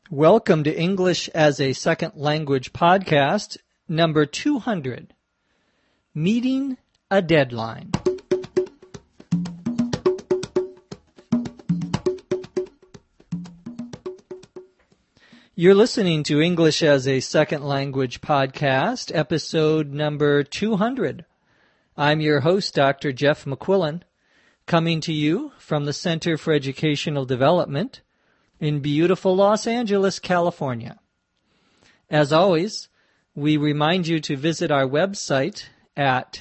Welcome to English as a Second Language podcast, number 200, Meeting a Deadline. You're listening to English as a Second Language podcast, episode number 200. I'm your host, Dr. Jeff McQuillan, coming to you from the Center for Educational Development in beautiful Los Angeles, California. As always, we remind you to visit our website at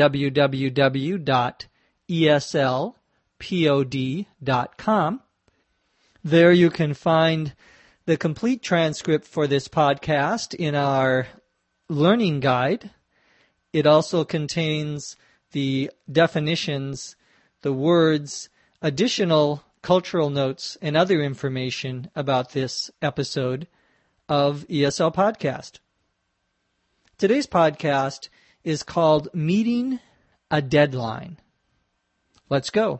www.eslpod.com. There you can find the complete transcript for this podcast in our learning guide. It also contains the definitions, the words, additional cultural notes, and other information about this episode of ESL Podcast. Today's podcast is called Meeting a Deadline. Let's go.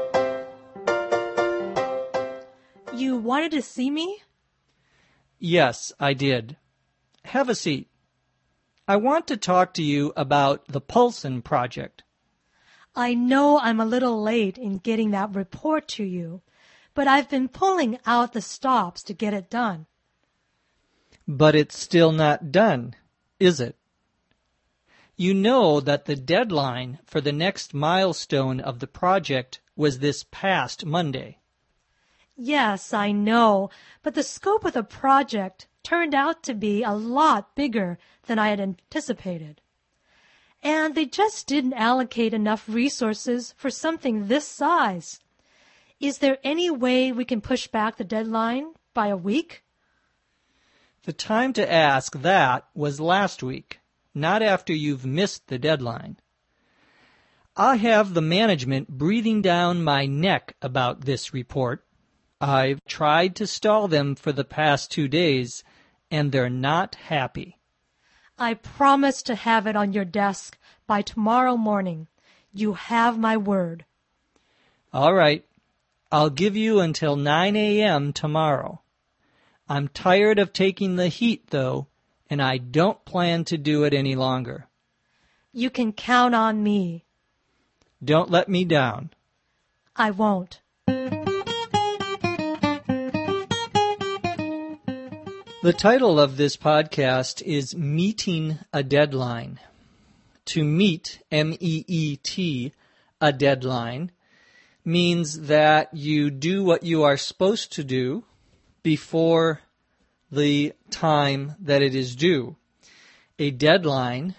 You wanted to see me? Yes, I did. Have a seat. I want to talk to you about the Poulsen project. I know I'm a little late in getting that report to you, but I've been pulling out the stops to get it done. But it's still not done, is it? You know that the deadline for the next milestone of the project was this past Monday. Yes, I know, but the scope of the project turned out to be a lot bigger than I had anticipated. And they just didn't allocate enough resources for something this size. Is there any way we can push back the deadline by a week? The time to ask that was last week, not after you've missed the deadline. I have the management breathing down my neck about this report. I've tried to stall them for the past 2 days, and they're not happy. I promise to have it on your desk by tomorrow morning. You have my word. All right. I'll give you until 9 a.m. tomorrow. I'm tired of taking the heat, though, and I don't plan to do it any longer. You can count on me. Don't let me down. I won't. The title of this podcast is Meeting a Deadline. To meet, M-E-E-T, a deadline, means that you do what you are supposed to do before the time that it is due. A deadline,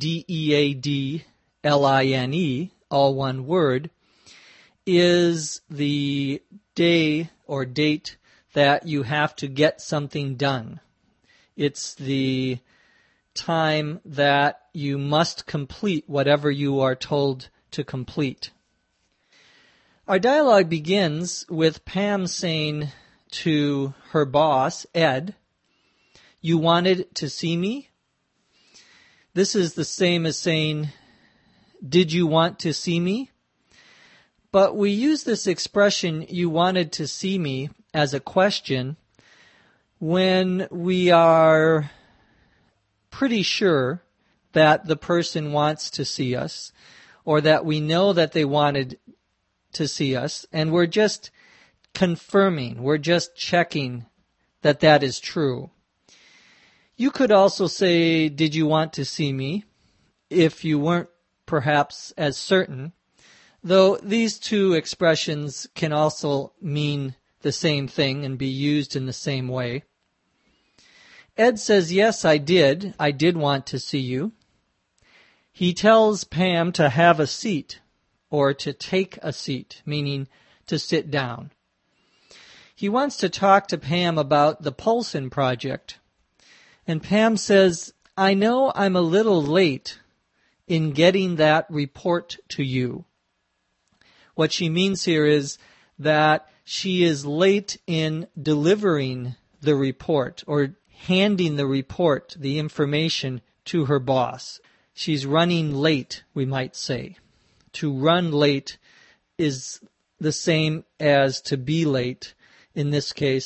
D-E-A-D-L-I-N-E, all one word, is the day or date that you have to get something done. It's the time that you must complete whatever you are told to complete. Our dialogue begins with Pam saying to her boss, Ed, "You wanted to see me?" This is the same as saying, "Did you want to see me?" But we use this expression, "you wanted to see me," as a question when we are pretty sure that the person wants to see us, or that we know that they wanted to see us, and we're just confirming, we're just checking that that is true. You could also say, "Did you want to see me?" if you weren't perhaps as certain, though these two expressions can also mean the same thing and be used in the same way. Ed says, "Yes, I did. I did want to see you." He tells Pam to have a seat, or to take a seat, meaning to sit down. He wants to talk to Pam about the Poulsen project. And Pam says, "I know I'm a little late in getting that report to you." What she means here is that she is late in delivering the report or handing the report, the information, to her boss. She's running late, we might say. To run late is the same as to be late, in this case,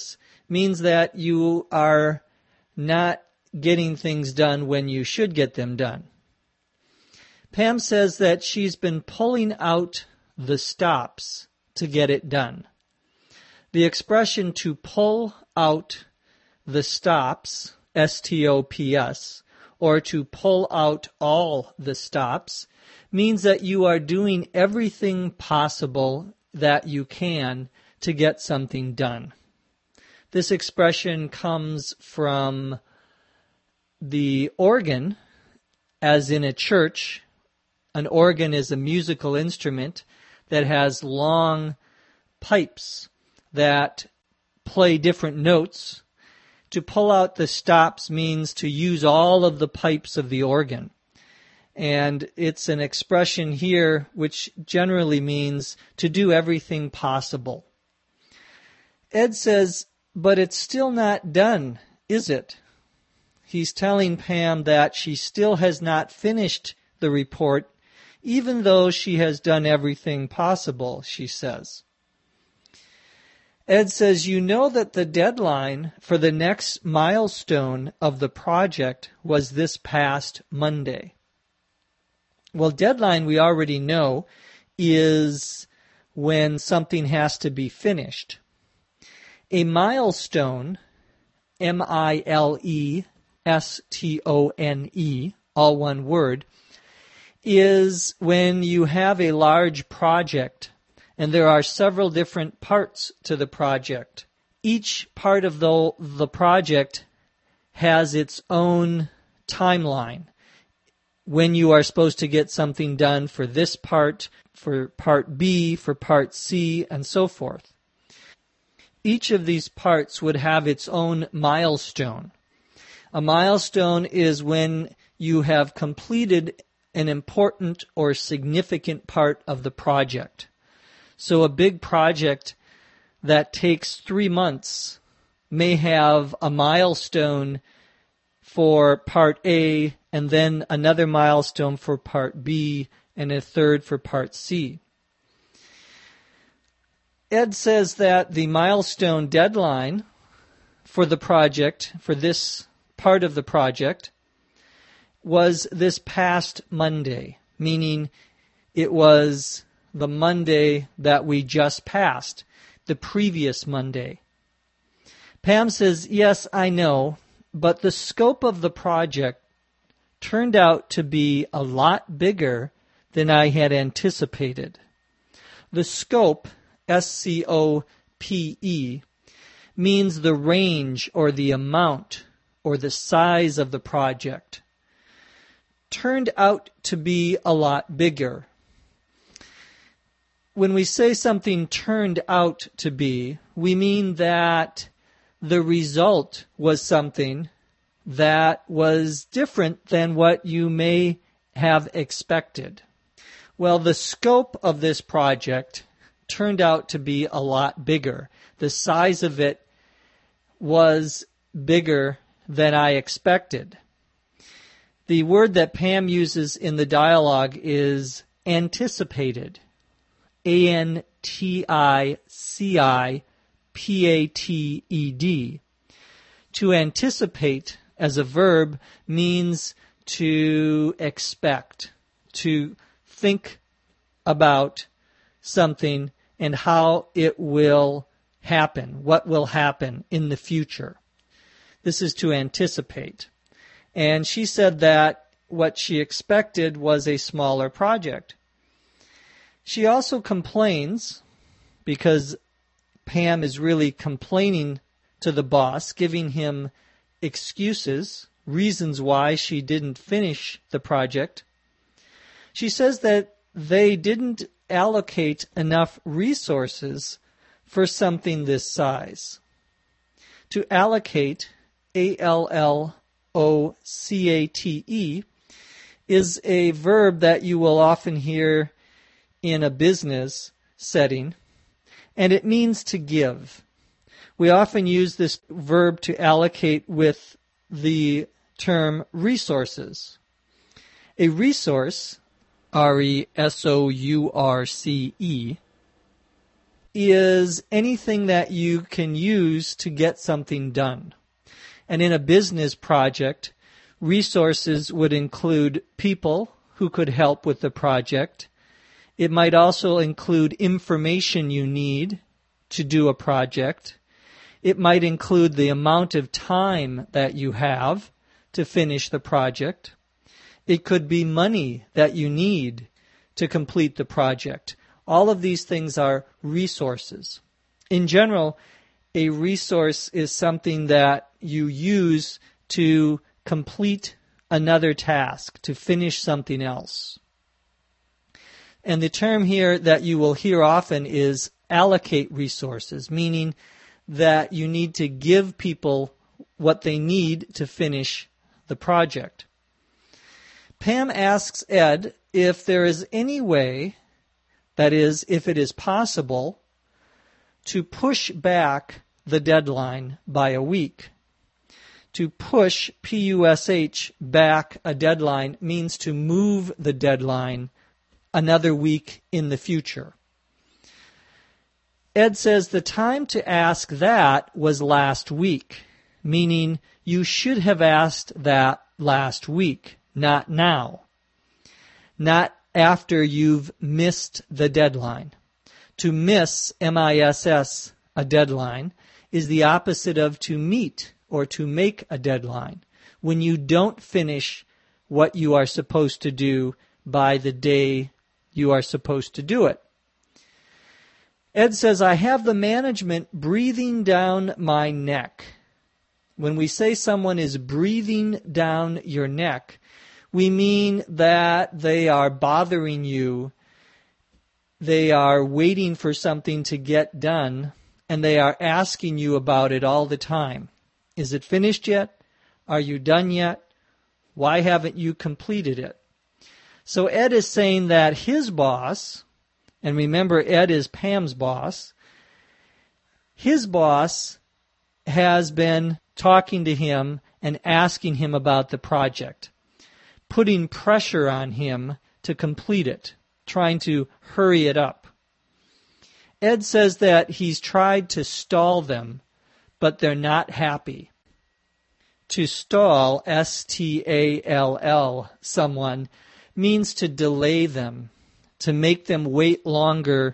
means that you are not getting things done when you should get them done. Pam says that she's been pulling out the stops to get it done. The expression to pull out the stops, S-T-O-P-S, or to pull out all the stops, means that you are doing everything possible that you can to get something done. This expression comes from the organ, as in a church. An organ is a musical instrument that has long pipes that play different notes. To pull out the stops means to use all of the pipes of the organ. And it's an expression here which generally means to do everything possible. Ed says, but it's still not done, is it? He's telling Pam that she still has not finished the report, even though she has done everything possible, she says. Ed says, you know that the deadline for the next milestone of the project was this past Monday. Well, deadline, we already know, is when something has to be finished. A milestone, M-I-L-E-S-T-O-N-E, all one word, is when you have a large project and there are several different parts to the project. Each part of the project has its own timeline. When you are supposed to get something done for this part, for part B, for part C, and so forth. Each of these parts would have its own milestone. A milestone is when you have completed an important or significant part of the project. So a big project that takes 3 months may have a milestone for part A, and then another milestone for part B, and a third for part C. Ed says that the milestone deadline for the project, for this part of the project, was this past Monday, meaning it was the Monday that we just passed, the previous Monday. Pam says, yes, I know, but the scope of the project turned out to be a lot bigger than I had anticipated. The scope, S-C-O-P-E, means the range or the amount or the size of the project. Turned out to be a lot bigger. When we say something turned out to be, we mean that the result was something that was different than what you may have expected. Well, the scope of this project turned out to be a lot bigger. The size of it was bigger than I expected. The word that Pam uses in the dialogue is anticipated. A-N-T-I-C-I-P-A-T-E-D. To anticipate as a verb means to expect, to think about something and how it will happen, what will happen in the future. This is to anticipate. And she said that what she expected was a smaller project. She also complains, because Pam is really complaining to the boss, giving him excuses, reasons why she didn't finish the project. She says that they didn't allocate enough resources for something this size. To allocate, A-L-L-O-C-A-T-E, is a verb that you will often hear in a business setting, and it means to give. We often use this verb to allocate with the term resources. A resource, R-E-S-O-U-R-C-E, is anything that you can use to get something done. And in a business project, resources would include people who could help with the project. It might also include information you need to do a project. It might include the amount of time that you have to finish the project. It could be money that you need to complete the project. All of these things are resources. In general, a resource is something that you use to complete another task, to finish something else. And the term here that you will hear often is allocate resources, meaning that you need to give people what they need to finish the project. Pam asks Ed if there is any way, that is, if it is possible, to push back the deadline by a week. To push, P-U-S-H, back a deadline means to move the deadline another week in the future. Ed says the time to ask that was last week, meaning you should have asked that last week, not now. Not after you've missed the deadline. To miss, M-I-S-S, a deadline, is the opposite of to meet or to make a deadline, when you don't finish what you are supposed to do by the day you are supposed to do it. Ed says, I have the management breathing down my neck. When we say someone is breathing down your neck, we mean that they are bothering you, they are waiting for something to get done, and they are asking you about it all the time. Is it finished yet? Are you done yet? Why haven't you completed it? So Ed is saying that his boss, and remember Ed is Pam's boss, his boss has been talking to him and asking him about the project, putting pressure on him to complete it, trying to hurry it up. Ed says that he's tried to stall them, but they're not happy. To stall, S-T-A-L-L, someone, means to delay them, to make them wait longer,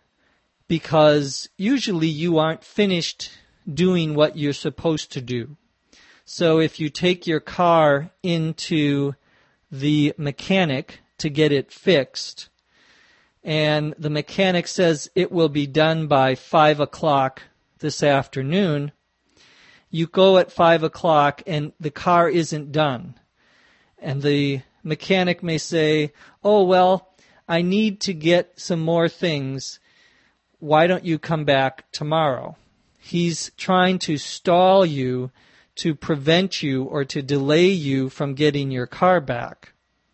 because usually you aren't finished doing what you're supposed to do. So if you take your car into the mechanic to get it fixed, and the mechanic says it will be done by 5 o'clock this afternoon, you go at 5 o'clock and the car isn't done. And the mechanic may say, oh, well, I need to get some more things. Why don't you come back tomorrow? He's trying to stall you to prevent you or to delay you from getting your car back.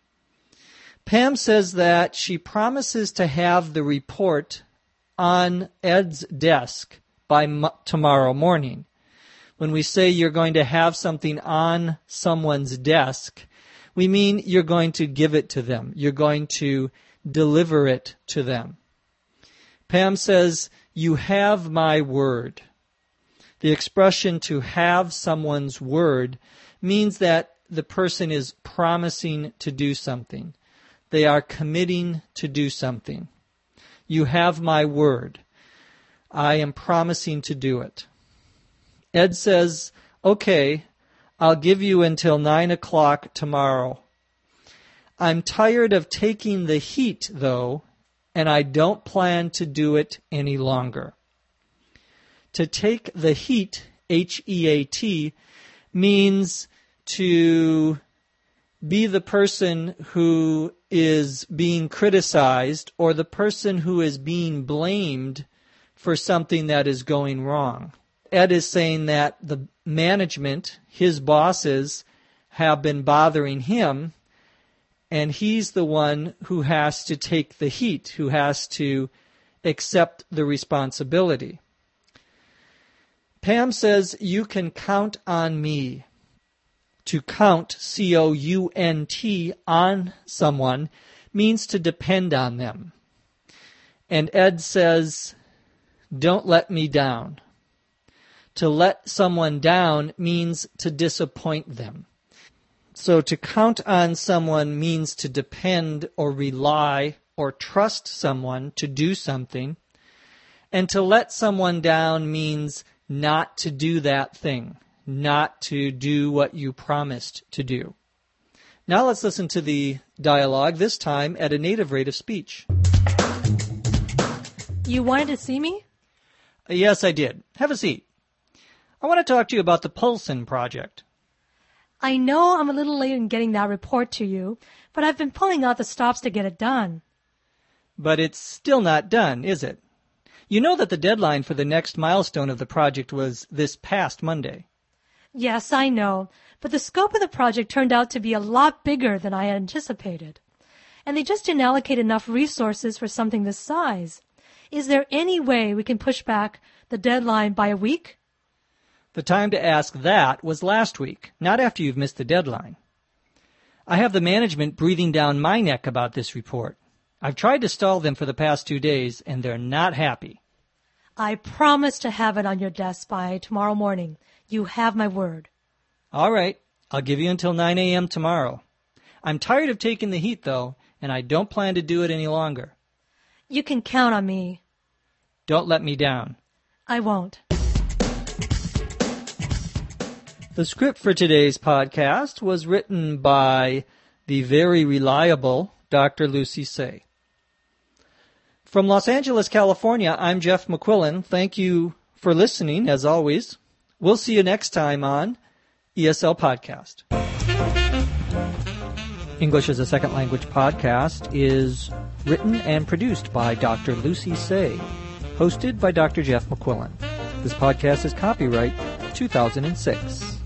Pam says that she promises to have the report on Ed's desk by tomorrow morning. When we say you're going to have something on someone's desk, we mean you're going to give it to them. You're going to deliver it to them. Pam says, you have my word. The expression to have someone's word means that the person is promising to do something. They are committing to do something. You have my word. I am promising to do it. Ed says, okay, I'll give you until 9 o'clock tomorrow. I'm tired of taking the heat, though, and I don't plan to do it any longer. To take the heat, H-E-A-T, means to be the person who is being criticized or the person who is being blamed for something that is going wrong. Ed is saying that the management, his bosses, have been bothering him, and he's the one who has to take the heat, who has to accept the responsibility. Pam says, you can count on me. To count, C-O-U-N-T, on someone means to depend on them. And Ed says, Don't let me down. To let someone down means to disappoint them. So to count on someone means to depend or rely or trust someone to do something. And to let someone down means not to do that thing, not to do what you promised to do. Now let's listen to the dialogue, this time at a native rate of speech. You wanted to see me? Yes, I did. Have a seat. I want to talk to you about the Poulsen project. I know I'm a little late in getting that report to you, but I've been pulling out the stops to get it done. But it's still not done, is it? You know that the deadline for the next milestone of the project was this past Monday. Yes, I know, but the scope of the project turned out to be a lot bigger than I had anticipated. And they just didn't allocate enough resources for something this size. Is there any way we can push back the deadline by a week? The time to ask that was last week, not after you've missed the deadline. I have the management breathing down my neck about this report. I've tried to stall them for the past 2 days, and they're not happy. I promise to have it on your desk by tomorrow morning. You have my word. All right. I'll give you until 9 a.m. tomorrow. I'm tired of taking the heat, though, and I don't plan to do it any longer. You can count on me. Don't let me down. I won't. The script for today's podcast was written by the very reliable Dr. Lucy Tse. From Los Angeles, California, I'm Jeff McQuillan. Thank you for listening, as always. We'll see you next time on ESL Podcast. English as a Second Language podcast is written and produced by Dr. Lucy Tse, hosted by Dr. Jeff McQuillan. This podcast is copyright 2006.